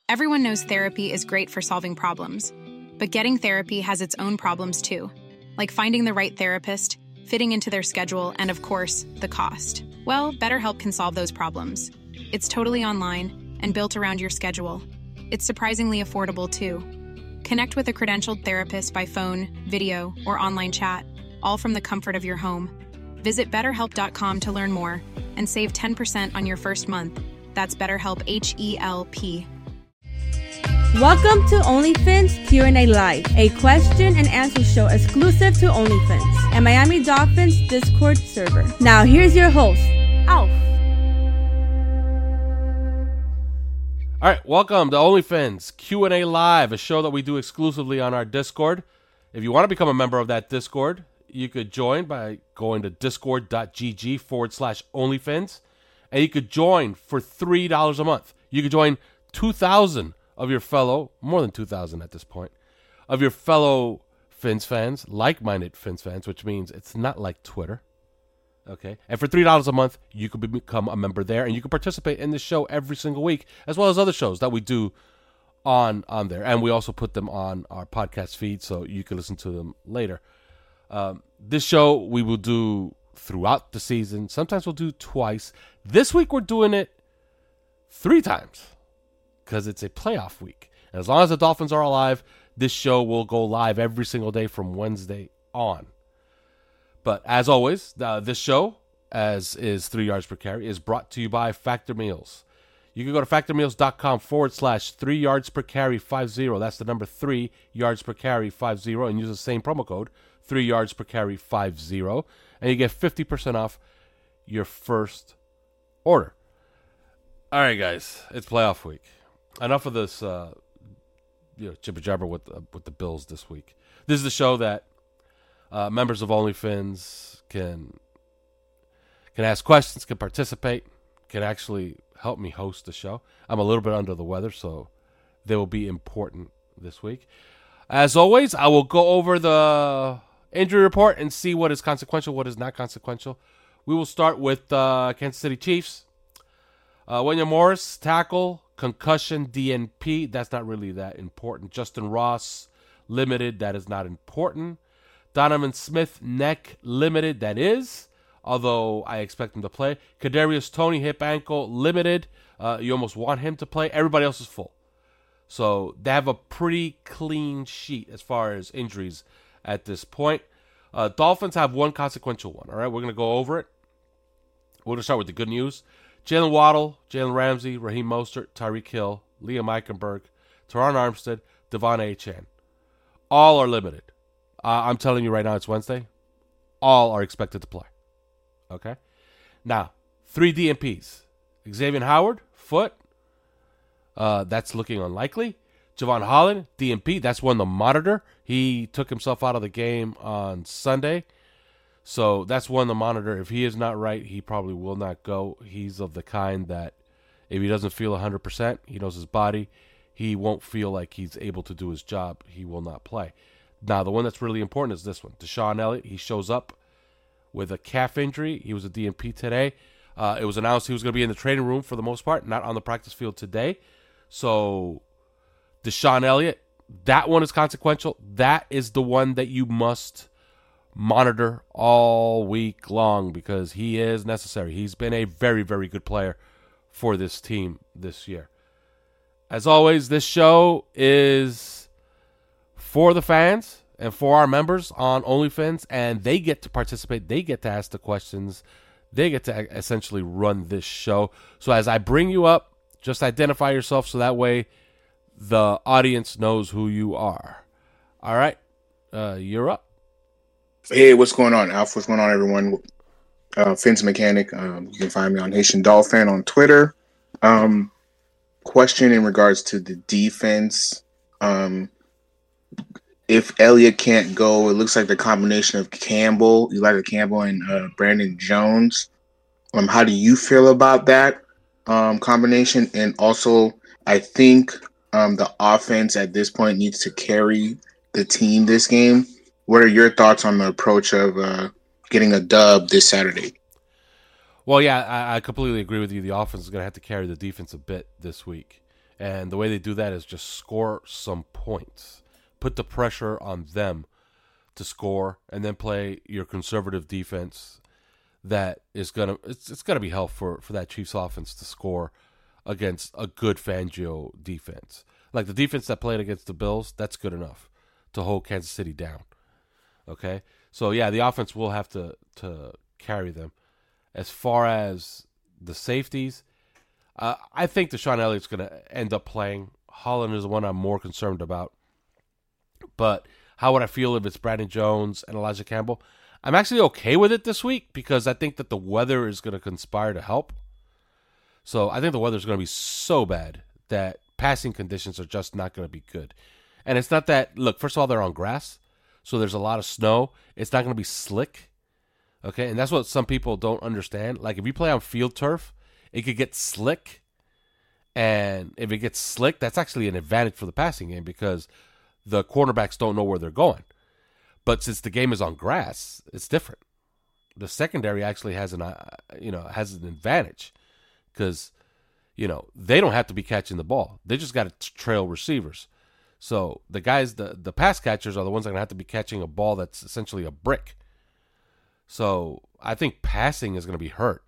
Everyone knows therapy is great for solving problems, but getting therapy has its own problems too, like finding the right therapist, fitting into their schedule, and of course, the cost. Well, BetterHelp can solve those problems. It's totally online and built around your schedule. It's surprisingly affordable too. Connect with a credentialed therapist by phone, video, or online chat, all from the comfort of your home. Visit BetterHelp.com to learn more and save 10% on your first month. That's BetterHelp, H-E-L-P. Welcome to OnlyFins Q&A Live, a question and answer show exclusive to OnlyFins and Miami Dolphins Discord server. Now here's your host, Alf. All right, welcome to OnlyFins Q&A Live, a show that we do exclusively on our Discord. If you want to become a member of that Discord, you could join by going to discord.gg/OnlyFins, and you could join for $3 a month. You could join 2,000 of your fellow, more than 2,000 at this point, of your fellow Fins fans, like-minded Fins fans, which means it's not like Twitter. Okay, and for $3 a month, you can become a member there, and you can participate in this show every single week, as well as other shows that we do on there. And we also put them on our podcast feed, so you can listen to them later. This show we will do throughout the season. Sometimes we'll do twice. This week we're doing it 3 times because it's a playoff week. And as long as the Dolphins are alive, this show will go live every single day from Wednesday on. But as always, this show, as is 3 yards per carry, is brought to you by Factor Meals. You can go to factormeals.com/3 yards per carry 50. That's the number 3 yards per carry 50, and use the same promo code 3 yards per carry 50, and you get 50% off your first order. All right, guys, it's playoff week. Enough of this, jibber jabber with the Bills this week. This is the show that members of OnlyFins can ask questions, can participate, can actually help me host the show. I'm a little bit under the weather, so they will be important this week. As always, I will go over the injury report and see what is consequential, what is not consequential. We will start with Kansas City Chiefs. William Morris, tackle, concussion, DNP. That's not really that important. Justin Ross, limited. That is not important. Donovan Smith, neck, limited. That is, although I expect him to play. Kadarius Toney, hip, ankle, limited. You almost want him to play. Everybody else is full. So they have a pretty clean sheet as far as injuries at this point. Dolphins have one consequential one. All right, we're going to go over it. We're going to start with the good news. Jalen Waddle, Jalen Ramsey, Raheem Mostert, Tyreek Hill, Liam Eichenberg, Teron Armstead, Devon Achane. All are limited. I'm telling you right now, it's Wednesday. All are expected to play. Okay? Now, 3 DNPs. Xavier Howard, foot. That's looking unlikely. Javon Holland, DNP. That's one to monitor. He took himself out of the game on Sunday. So that's one to monitor. If he is not right, he probably will not go. He's of the kind that if he doesn't feel 100%, he knows his body, he won't feel like he's able to do his job. He will not play. Now, the one that's really important is this one. Deshaun Elliott, he shows up with a calf injury. He was a DNP today. It was announced he was going to be in the training room for the most part, not on the practice field today. So Deshaun Elliott, that one is consequential. That is the one that you must monitor all week long because he is necessary. He's been a very, very good player for this team this year. As always, this show is for the fans and for our members on OnlyFins, and they get to participate. They get to ask the questions. They get to essentially run this show. So as I bring you up, just identify yourself so that way the audience knows who you are. All right, you're up. Hey, what's going on, Alf? What's going on, everyone? Fins Mechanic. You can find me on Haitian Dolphin on Twitter. Question in regards to the defense. If Elliott can't go, it looks like the combination of Elijah Campbell, and Brandon Jones. How do you feel about that combination? And also, I think the offense at this point needs to carry the team this game. What are your thoughts on the approach of getting a dub this Saturday? Well, yeah, I completely agree with you. The offense is going to have to carry the defense a bit this week And the way they do that is just score some points. Put the pressure on them to score, and then play your conservative defense that is it's gonna be helpful for that Chiefs offense to score against a good Fangio defense. Like the defense that played against the Bills, that's good enough to hold Kansas City down. Okay? So yeah, the offense will have to carry them. As far as the safeties, I think Deshaun Elliott's going to end up playing. Holland is the one I'm more concerned about. But how would I feel if it's Brandon Jones and Elijah Campbell? I'm actually okay with it this week because I think that the weather is going to conspire to help. So I think the weather is going to be so bad that passing conditions are just not going to be good. And it's not that, look, first of all, they're on grass, so there's a lot of snow. It's not going to be slick, okay? And that's what some people don't understand. Like if you play on field turf, it could get slick. And if it gets slick, that's actually an advantage for the passing game because the cornerbacks don't know where they're going. But since the game is on grass, it's different. The secondary actually has an advantage because, they don't have to be catching the ball. They just got to trail receivers. So the guys, the pass catchers are the ones that are going to have to be catching a ball that's essentially a brick. So I think passing is going to be hurt.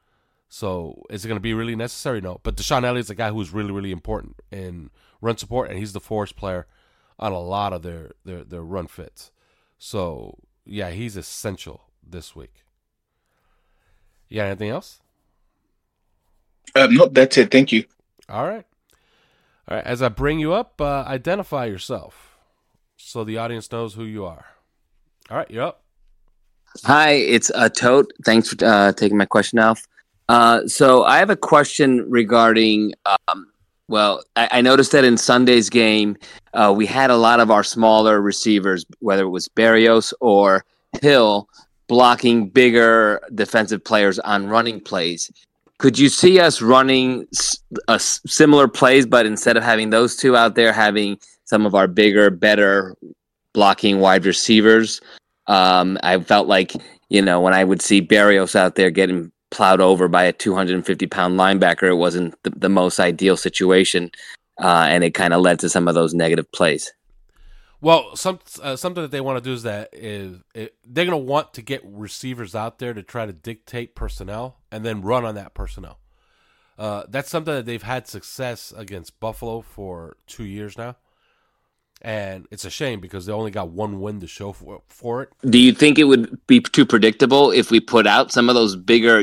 So is it going to be really necessary? No. But Deshaun Elliott's a guy who's really, really important in run support, and he's the force player on a lot of their run fits. So, yeah, he's essential this week. You got anything else? No, that's it. Thank you. All right. As I bring you up, identify yourself so the audience knows who you are. All right, you're up. Hi, it's Tote. Thanks for taking my question, Alf. So I have a question regarding, I noticed that in Sunday's game, we had a lot of our smaller receivers, whether it was Berrios or Hill, blocking bigger defensive players on running plays. Could you see us running similar plays, but instead of having those two out there, having some of our bigger, better blocking wide receivers? I felt like, when I would see Berrios out there getting plowed over by a 250-pound linebacker, it wasn't the most ideal situation, and it kind of led to some of those negative plays. Well, something that they want to do is they're going to want to get receivers out there to try to dictate personnel and then run on that personnel. That's something that they've had success against Buffalo for 2 years now. And it's a shame because they only got one win to show for it. Do you think it would be too predictable if we put out some of those bigger,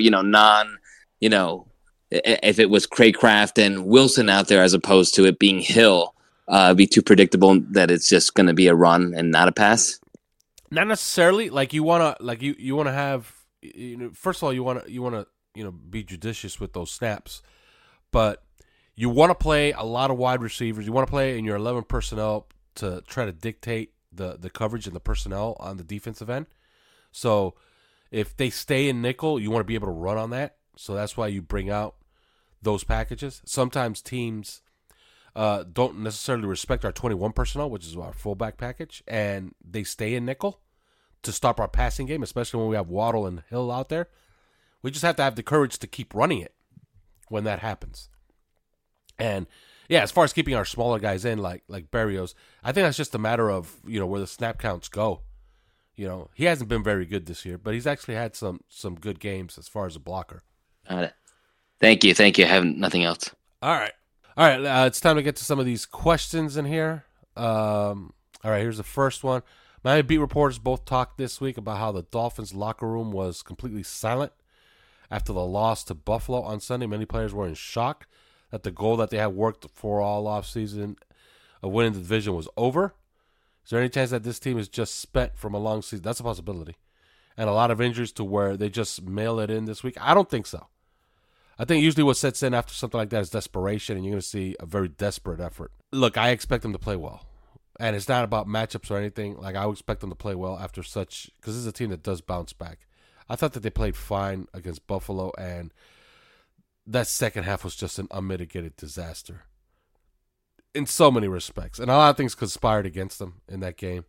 if it was Craycraft and Wilson out there as opposed to it being Hill? Be too predictable that it's just going to be a run and not a pass? Not necessarily. Like you want to have. First of all, you want to be judicious with those snaps, but you want to play a lot of wide receivers. You want to play in your 11 personnel to try to dictate the coverage and the personnel on the defensive end. So if they stay in nickel, you want to be able to run on that. So that's why you bring out those packages. Sometimes teams don't necessarily respect our 21 personnel, which is our fullback package, and they stay in nickel to stop our passing game, especially when we have Waddle and Hill out there. We just have to have the courage to keep running it when that happens. And yeah, as far as keeping our smaller guys in, like Berrios, I think that's just a matter of where the snap counts go. He hasn't been very good this year, but he's actually had some good games as far as a blocker. Got it. Thank you. I have nothing else. All right. It's time to get to some of these questions in here. All right, here's the first one. Miami beat reporters both talked this week about how the Dolphins' locker room was completely silent after the loss to Buffalo on Sunday. Many players were in shock that the goal that they had worked for all offseason of winning the division was over. Is there any chance that this team is just spent from a long season? That's a possibility. And a lot of injuries to where they just mail it in this week? I don't think so. I think usually what sets in after something like that is desperation, and you're going to see a very desperate effort. Look, I expect them to play well. And it's not about matchups or anything. Like, I would expect them to play well after such, because this is a team that does bounce back. I thought that they played fine against Buffalo, and that second half was just an unmitigated disaster in so many respects. And a lot of things conspired against them in that game.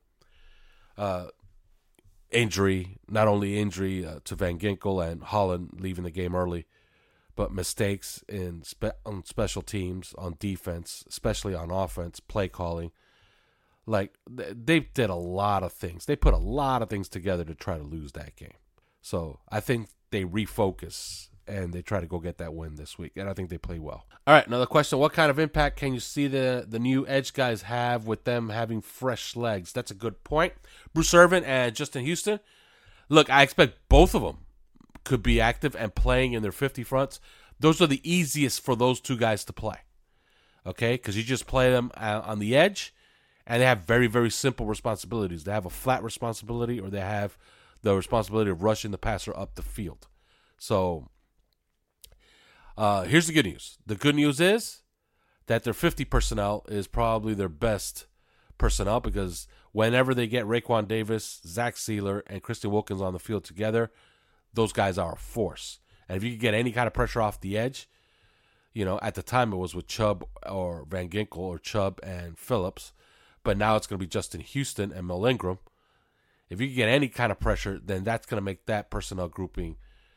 Not only injury to Van Ginkel and Holland leaving the game early, but mistakes on special teams, on defense, especially on offense, play calling. Like, they did a lot of things. They put a lot of things together to try to lose that game. So I think they refocus and they try to go get that win this week. And I think they play well. All right, another question. What kind of impact can you see the new edge guys have with them having fresh legs? That's a good point. Bruce Irvin and Justin Houston. Look, I expect both of them could be active and playing in their 50 fronts. Those are the easiest for those two guys to play. Okay? Because you just play them on the edge, and they have very, very simple responsibilities. They have a flat responsibility, or they have the responsibility of rushing the passer up the field. So here's the good news. The good news is that their 50 personnel is probably their best personnel, because whenever they get Raekwon Davis, Zach Sealer, and Christian Wilkins on the field together, those guys are a force. And if you can get any kind of pressure off the edge, at the time it was with Chubb or Van Ginkel, or Chubb and Phillips, but now it's going to be Justin Houston and Mel Ingram. If you can get any kind of pressure, then that's going to make that personnel grouping,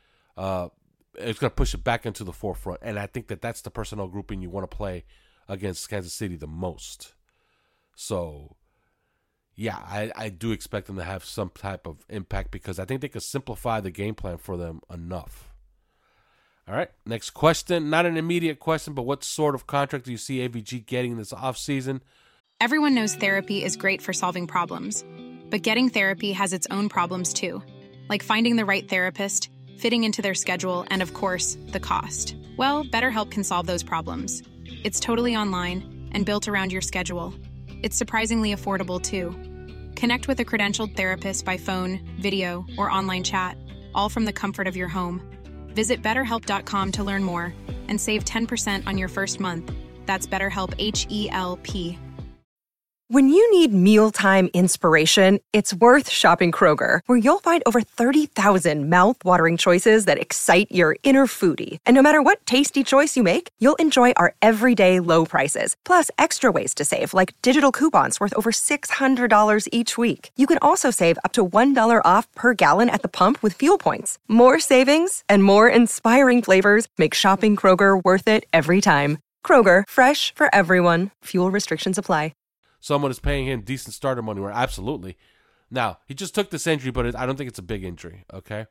it's going to push it back into the forefront. And I think that that's the personnel grouping you want to play against Kansas City the most. So, yeah, I do expect them to have some type of impact, because I think they could simplify the game plan for them enough. All right, next question. Not an immediate question, but what sort of contract do you see AVG getting this offseason? Everyone knows therapy is great for solving problems, but getting therapy has its own problems too, like finding the right therapist, fitting into their schedule, and of course, the cost. Well, BetterHelp can solve those problems. It's totally online and built around your schedule. It's surprisingly affordable too. Connect with a credentialed therapist by phone, video, or online chat, all from the comfort of your home. Visit BetterHelp.com to learn more and save 10% on your first month. That's BetterHelp, H-E-L-P. When you need mealtime inspiration, it's worth shopping Kroger, where you'll find over 30,000 mouth-watering choices that excite your inner foodie. And no matter what tasty choice you make, you'll enjoy our everyday low prices, plus extra ways to save, like digital coupons worth over $600 each week. You can also save up to $1 off per gallon at the pump with fuel points. More savings and more inspiring flavors make shopping Kroger worth it every time. Kroger, fresh for everyone. Fuel restrictions apply. Someone is paying him decent starter money. Absolutely. Now, he just took this injury, but I don't think it's a big injury, okay?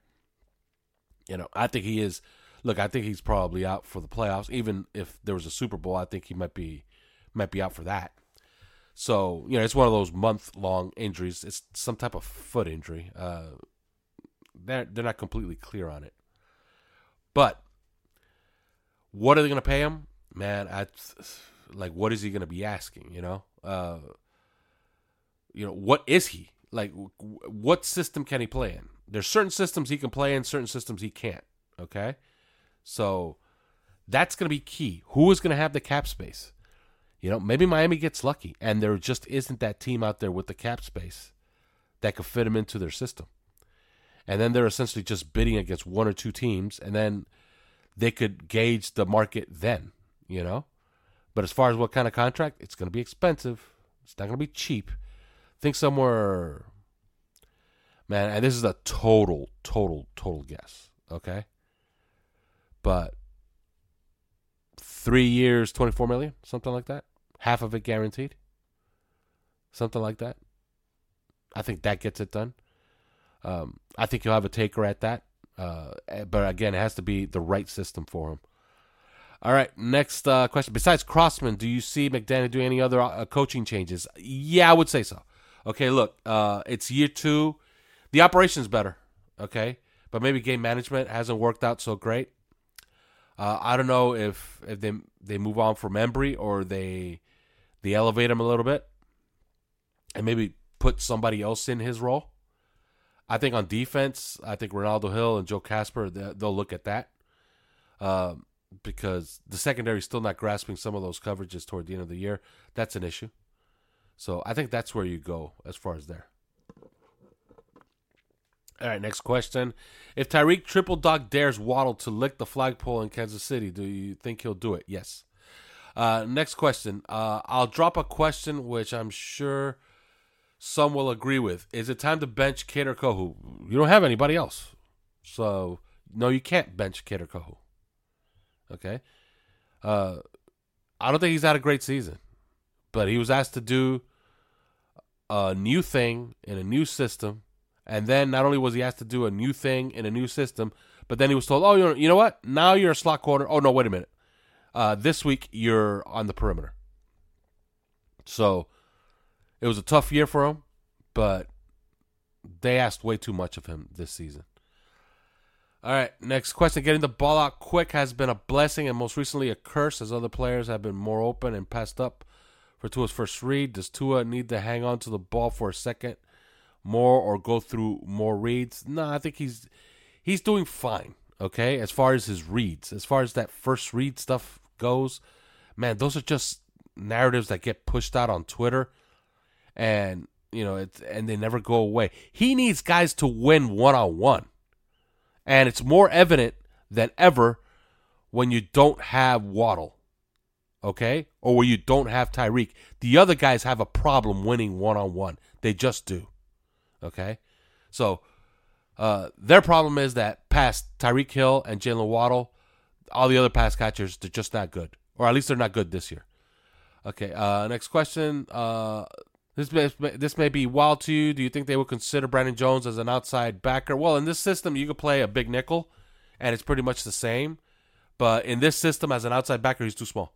I think he is. Look, I think he's probably out for the playoffs. Even if there was a Super Bowl, I think he might be out for that. So, it's one of those month-long injuries. It's some type of foot injury. They're not completely clear on it. But what are they going to pay him? Man, what is he going to be asking, what is he? Like, what system can he play in? There's certain systems he can play in, certain systems he can't, okay? So that's going to be key. Who is going to have the cap space? Maybe Miami gets lucky, and there just isn't that team out there with the cap space that could fit him into their system. And then they're essentially just bidding against one or two teams, and then they could gauge the market then, But as far as what kind of contract, it's going to be expensive. It's not going to be cheap. Think somewhere, man, and this is a total guess, okay? But 3 years, $24 million, something like that. Half of it guaranteed. Something like that. I think that gets it done. I think you'll have a taker at that. But again, it has to be the right system for him. All right, next question. Besides Crossman, do you see McDaniel doing any other coaching changes? Yeah, I would say so. Okay, look, it's year 2. The operation's better, okay? But maybe game management hasn't worked out so great. I don't know if they move on from Embry, or they elevate him a little bit and maybe put somebody else in his role. I think on defense, I think Ronaldo Hill and Joe Casper, they'll look at that. Because the secondary is still not grasping some of those coverages toward the end of the year. That's an issue. So I think that's where you go as far as there. All right, next question. If Tyreek triple dog dares Waddle to lick the flagpole in Kansas City, do you think he'll do it? Yes. Next question. I'll drop a question which I'm sure some will agree with. Is it time to bench Kid or Kohu? You don't have anybody else. So, no, you can't bench Kid or Kohu. Okay, I don't think he's had a great season, but he was asked to do a new thing in a new system, and then not only was he asked to do a new thing in a new system, but then he was told, "Oh, you know what? Now you're a slot corner. Oh no, wait a minute. This week you're on the perimeter." So it was a tough year for him, but they asked way too much of him this season. All right, next question. Getting the ball out quick has been a blessing and most recently a curse as other players have been more open and passed up for Tua's first read. Does Tua need to hang on to the ball for a second more or go through more reads? No, I think he's doing fine, okay, as far as his reads. As far as that first read stuff goes, man, those are just narratives that get pushed out on Twitter, and and they never go away. He needs guys to win one-on-one. And it's more evident than ever when you don't have Waddle, okay? Or when you don't have Tyreek. The other guys have a problem winning one-on-one. They just do, okay? So their problem is that past Tyreek Hill and Jalen Waddle, all the other pass catchers, they're just not good. Or at least they're not good this year. Okay, next question. This may be wild to you. Do you think they would consider Brandon Jones as an outside backer? Well, in this system, you could play a big nickel, and it's pretty much the same. But in this system, as an outside backer, he's too small.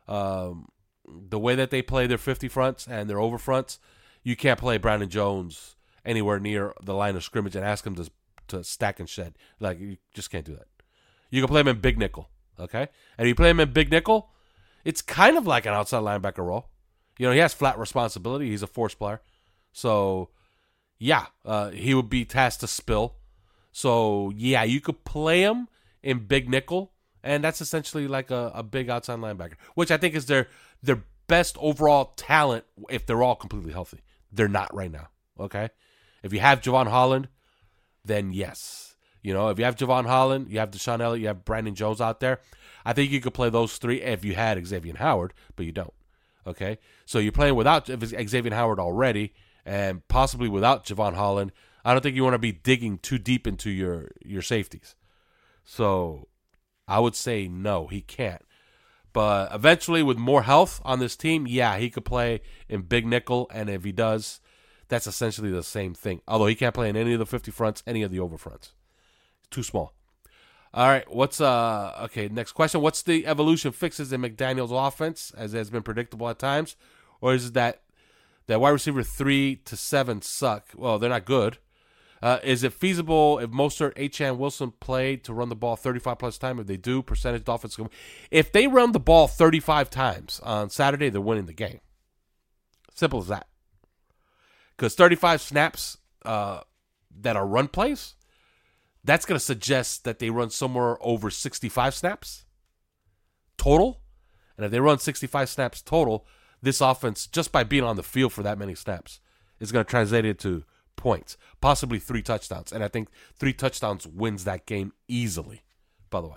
The way that they play their 50 fronts and their over fronts, you can't play Brandon Jones anywhere near the line of scrimmage and ask him to stack and shed. Like, you just can't do that. You can play him in big nickel, okay? And if you play him in big nickel, it's kind of like an outside linebacker role. He has flat responsibility. He's a force player. So, yeah, he would be tasked to spill. So, yeah, you could play him in big nickel, and that's essentially like a big outside linebacker, which I think is their best overall talent if they're all completely healthy. They're not right now, okay? If you have Javon Holland, then yes. If you have Javon Holland, you have Deshaun Elliott, you have Brandon Jones out there, I think you could play those three if you had Xavier Howard, but you don't. Okay, so you're playing without Xavier Howard already, and possibly without Javon Holland. I don't think you want to be digging too deep into your safeties. So I would say no, he can't. But eventually, with more health on this team, yeah, he could play in big nickel, and if he does, that's essentially the same thing. Although he can't play in any of the 50 fronts, any of the over fronts. Too small. All right, next question. What's the evolution fixes in McDaniel's offense, as has been predictable at times? Or is it that wide receiver 3 to 7 suck? Well, they're not good. Is it feasible if Mostert, Achane, Wilson played to run the ball 35-plus times? If they do, percentage Dolphins. If they run the ball 35 times on Saturday, they're winning the game. Simple as that. Because 35 snaps that are run plays, that's going to suggest that they run somewhere over 65 snaps total. And if they run 65 snaps total, this offense, just by being on the field for that many snaps, is going to translate into points, possibly 3 touchdowns. And I think 3 touchdowns wins that game easily, by the way.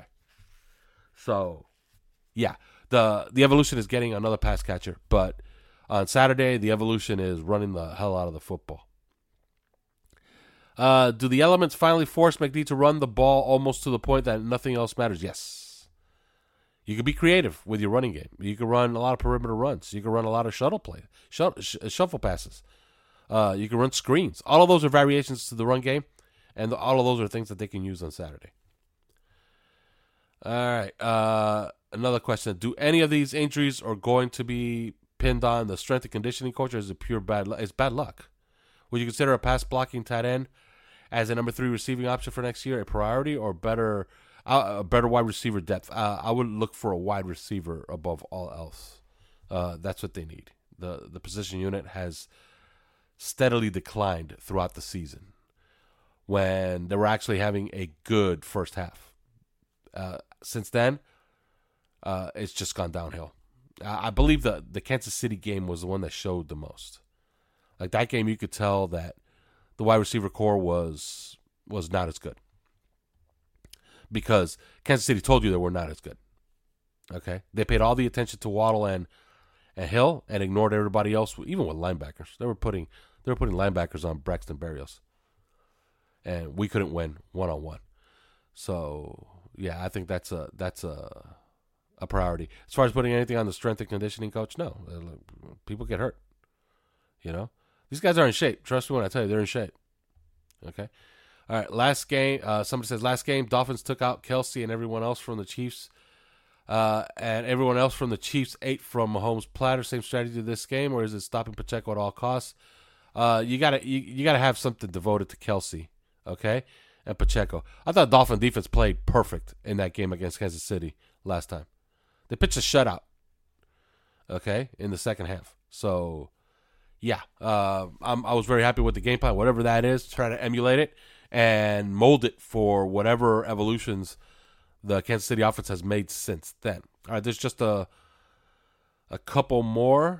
So, yeah, the evolution is getting another pass catcher. But on Saturday, the evolution is running the hell out of the football. Do the elements finally force McD to run the ball almost to the point that nothing else matters? Yes. You can be creative with your running game. You can run a lot of perimeter runs. You can run a lot of shuffle passes. You can run screens. All of those are variations to the run game, and all of those are things that they can use on Saturday. All right. Another question. Do any of these injuries are going to be pinned on the strength and conditioning coach, or is it pure bad luck? It's bad luck. Would you consider a pass blocking tight end as a number 3 receiving option for next year a priority, or better wide receiver depth? I would look for a wide receiver above all else. That's what they need. The position unit has steadily declined throughout the season when they were actually having a good first half. Since then, it's just gone downhill. I believe the Kansas City game was the one that showed the most. Like that game, you could tell that the wide receiver core was not as good because Kansas City told you they were not as good. Okay, they paid all the attention to Waddle and Hill and ignored everybody else, even with linebackers. They were putting linebackers on Braxton Berrios, and we couldn't win one-on-one. So yeah, I think that's a a priority. As far as putting anything on the strength and conditioning coach, no. People get hurt. You know? These guys are in shape. Trust me when I tell you, they're in shape. Okay? All right, last game. Somebody says, last game, Dolphins took out Kelsey and everyone else from the Chiefs. And everyone else from the Chiefs ate from Mahomes' platter. Same strategy this game, or is it stopping Pacheco at all costs? You gotta have something devoted to Kelsey, okay, and Pacheco. I thought Dolphin defense played perfect in that game against Kansas City last time. They pitched a shutout, okay, in the second half. So, yeah, I was very happy with the game plan, whatever that is. Try to emulate it and mold it for whatever evolutions the Kansas City offense has made since then. All right, there's just a couple more.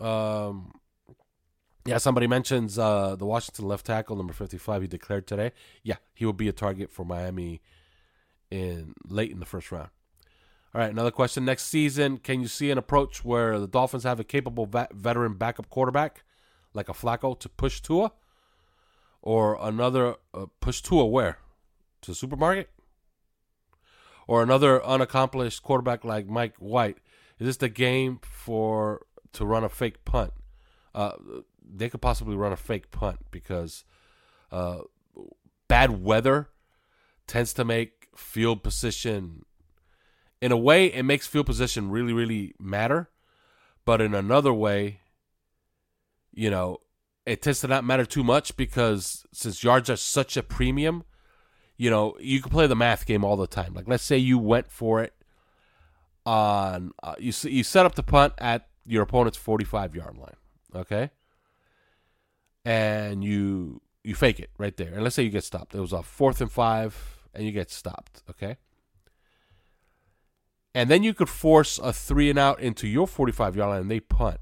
Yeah, somebody mentions the Washington left tackle, number 55, he declared today. Yeah, he will be a target for Miami late in the first round. All right, another question. Next season, can you see an approach where the Dolphins have a capable veteran backup quarterback, like a Flacco, to push Tua? Or another, push Tua where? To the supermarket? Or another unaccomplished quarterback like Mike White? Is this the game to run a fake punt? They could possibly run a fake punt because bad weather tends to make field position. In a way, it makes field position really, really matter. But in another way, you know, it tends to not matter too much because since yards are such a premium, you know, you can play the math game all the time. Like, let's say you went for it on you set up the punt at your opponent's 45-yard line, okay? And you fake it right there. And let's say you get stopped. It was a 4th and 5, and you get stopped, okay? And then you could force a 3-and-out into your 45-yard line, and they punt.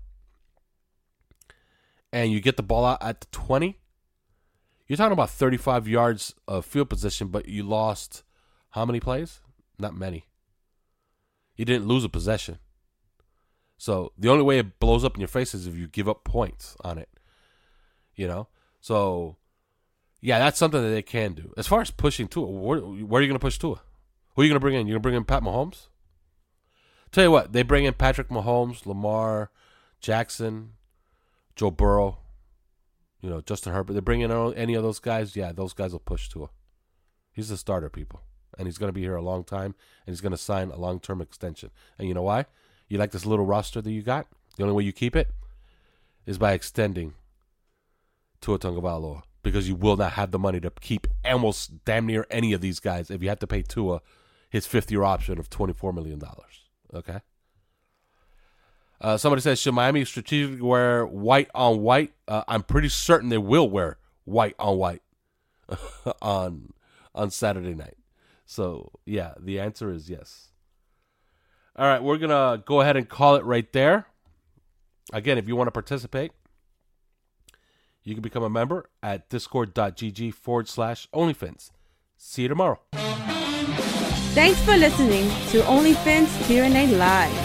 And you get the ball out at the 20. You're talking about 35 yards of field position, but you lost how many plays? Not many. You didn't lose a possession. So the only way it blows up in your face is if you give up points on it. You know? So, yeah, that's something that they can do. As far as pushing Tua, where are you going to push Tua? Who are you going to bring in? You're going to bring in Pat Mahomes? Tell you what, they bring in Patrick Mahomes, Lamar, Jackson, Joe Burrow, you know, Justin Herbert. They bring in any of those guys, yeah, those guys will push Tua. He's the starter, people. And he's going to be here a long time, and he's going to sign a long-term extension. And you know why? You like this little roster that you got? The only way you keep it is by extending Tua Tagovailoa, because you will not have the money to keep almost damn near any of these guys if you have to pay Tua his 5th-year option of $24 million. Okay? Somebody says, should Miami strategically wear white on white? I'm pretty certain they will wear white on white on Saturday night. So, yeah, the answer is yes. All right, we're going to go ahead and call it right there. Again, if you want to participate, you can become a member at discord.gg/OnlyFins. See you tomorrow. Thanks for listening to OnlyFins Q&A Live.